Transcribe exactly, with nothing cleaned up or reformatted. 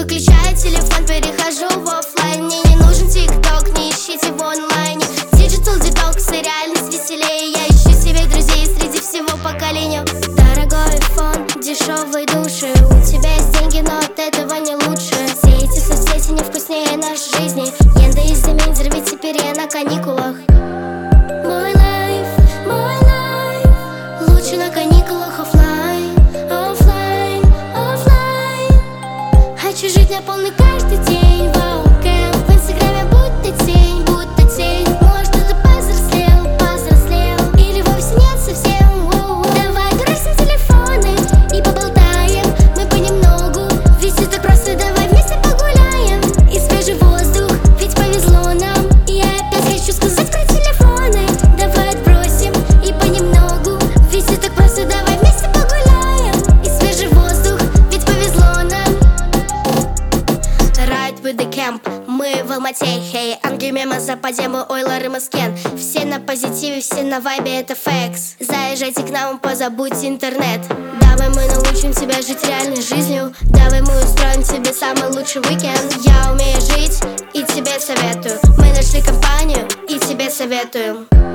Выключаю телефон, перехожу в оффлайн. Мне не нужен тикток, не ищите в онлайне. Digital detox и реальность веселее. Я ищу себе друзей среди всего поколения. Дорогой фон, дешевые души. У тебя есть деньги, но от этого не лучше. Все эти соцсети не вкуснее нашей жизни. Яндекс заменит, ведь теперь я на каникулах. Мой лайф, мой лайф лучше на каникулах оффлайн, оффлайн, оффлайн. Хочу жить на полный каждый день. Вау, кэп, в инстаграме будто тень, будто тень. Может, кто-то повзрослел, повзрослел, или вовсе нет совсем. Воу, давай бросим телефоны и поболтаем. Мы понемногу, ведь все так просто. Давай вместе погуляем. И свежий воздух, ведь повезло нам. И я опять хочу сказать про телефоны. Давай отбросим и понемногу, ведь все так просто. Давай вместе погуляем. И свежий воздух, ведь повезло нам. Ride with the camp, мы в Алмате, хей. Анги, мема, западем, мы Ойлар и Маскен. Все на позитиве, все на вайбе, это фэкс. Заезжайте к нам, позабудьте интернет. Давай мы научим тебя жить реальной жизнью. Давай мы устроим тебе самый лучший уикенд. Я умею жить и тебе советую. Мы нашли компанию и тебе советуем.